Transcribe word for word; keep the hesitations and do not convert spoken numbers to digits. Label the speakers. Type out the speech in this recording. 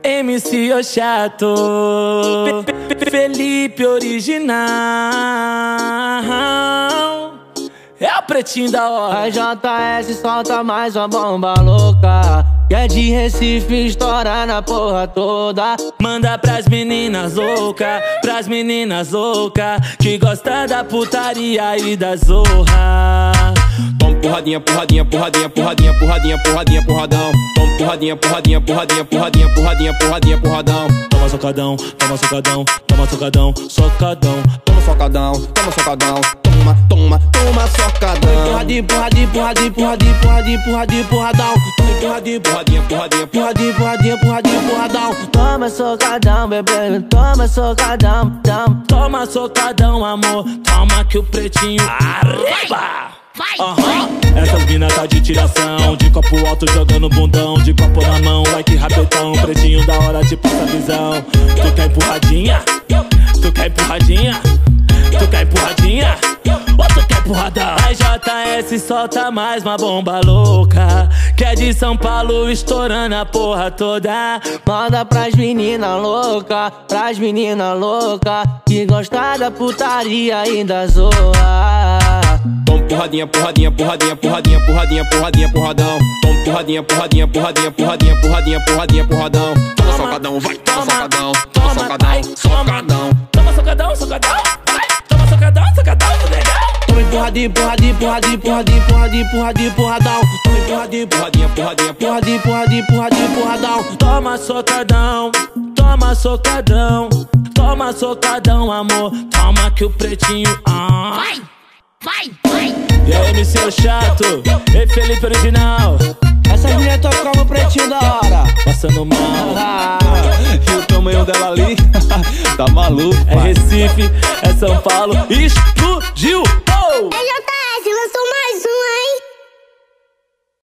Speaker 1: M C o chato, Felipe original. É o pretinho da hora.
Speaker 2: A J S solta mais uma bomba louca, que é de Recife, estoura na porra toda.
Speaker 1: Manda pras meninas louca, pras meninas louca, que gosta da putaria e da zorra.
Speaker 3: Tom porradinha, porradinha, porradinha, porradinha, porradinha, porradinha, porradão. Tom porradinha, porradinha, porradinha, porradinha, porradinha, porradinha, porradão.
Speaker 1: Toma socadão, toma socadão, toma socadão, socadão.
Speaker 3: Toma socadão, toma socadão, toma, toma, toma socadão.
Speaker 2: Porradinha, porradinha, porradinha, porradinha, porradinha, porradinha, porradão.
Speaker 3: Porradinha, porradinha, porradinha,
Speaker 2: Porradinha, porradinha, porradinha, porradão. Toma socadão, bebê, toma socadão, dão.
Speaker 1: Toma socadão, amor, toma que o pretinho arriba. Uhum. Essas mina tá de tiração, de copo alto jogando bundão, de copo na mão, like rapetão. Pretinho da hora te passa visão. Tu quer empurradinha? Tu quer empurradinha? Tu quer empurradinha? Ou tu quer empurradão? A J S solta mais uma bomba louca, que é de São Paulo, estourando a porra toda.
Speaker 2: Manda pras meninas louca, pras meninas louca, que gosta da putaria e da zorra.
Speaker 3: Tom porradinha, porradinha, porradinha, porradinha, porradinha, porradinha, porradão. Tom porradinha, porradinha, porradinha, porradinha, porradinha, porradinha, porradão. Toma socadão, vai, toma socadão, toma socadão, socadão.
Speaker 1: Toma socadão, socadão, vai. Toma socadão, socadão, legal.
Speaker 2: Toma porradinha, porradinha, porradinha, porradinha, porradinha, porradinha, porradão. Toma porradinha,
Speaker 3: porradinha, porradinha,
Speaker 2: porradinha, porradinha, porradinha, porradão.
Speaker 1: Toma socadão, toma socadão, toma socadão, amor, toma que o pretinho ah.
Speaker 4: Vai, vai, vai.
Speaker 1: E aí, M C o chato, e Felipe original.
Speaker 2: Essas mulheres tocam no pretinho da hora,
Speaker 1: passando mal.
Speaker 2: ah.
Speaker 3: E o tamanho dela ali, tá maluco,
Speaker 1: É
Speaker 3: pai.
Speaker 1: Recife, é São Paulo, explodiu.